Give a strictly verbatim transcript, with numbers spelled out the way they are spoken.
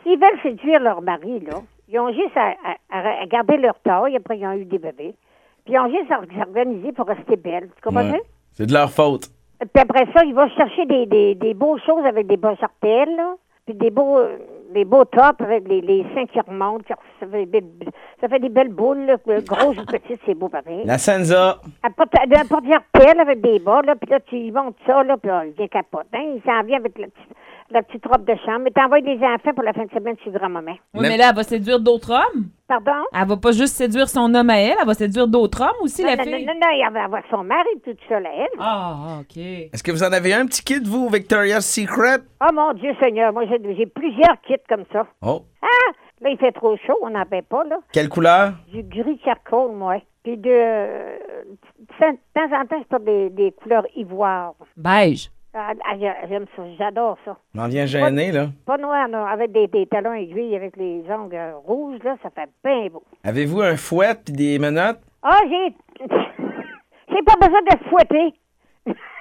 S'ils veulent séduire leur mari, là, ils ont juste à, à, à garder leur taille, après ils ont eu des bébés. Puis ils ont juste à s'organiser pour rester belles. Tu comprends? Ouais. C'est de leur faute. Puis après ça, ils vont chercher des, des, des beaux choses avec des beaux jartelles, là. Puis des beaux, euh, des beaux tops avec les, les seins qui remontent. Qui, ça, fait des, ça fait des belles boules, là, grosses ou petites, c'est beau pareil. La Senza. Un porte-jartelle avec des bas, là, puis là, tu y montes ça, là, puis il vient capote. Hein? Il s'en vient avec la petite, la petite robe de chambre. Mais t'envoies des enfants pour la fin de semaine chez grand-maman. Oui, mais là, elle va séduire d'autres hommes. Pardon? Elle va pas juste séduire son homme à elle, elle va séduire d'autres hommes aussi, non, la non, fille. Non, non, non, elle va avoir son mari tout seul à elle. Ah, OK. Est-ce que vous en avez un petit kit, vous, Victoria's Secret? Oh, mon Dieu Seigneur, moi, j'ai, j'ai plusieurs kits comme ça. Oh. Ah! Là, il fait trop chaud, on n'en fait pas, là. Quelle couleur? Du gris charcoal, moi. Puis de... euh, de temps en temps, je porte des, des couleurs ivoire. Beige. Ah, ah, j'aime ça, j'adore ça. M'en viens gêner, là. Pas noir, non, avec des, des talons aiguilles, avec les ongles euh, rouges, là, ça fait bien beau. Avez-vous un fouet puis des menottes? Ah, j'ai... j'ai pas besoin de fouetter.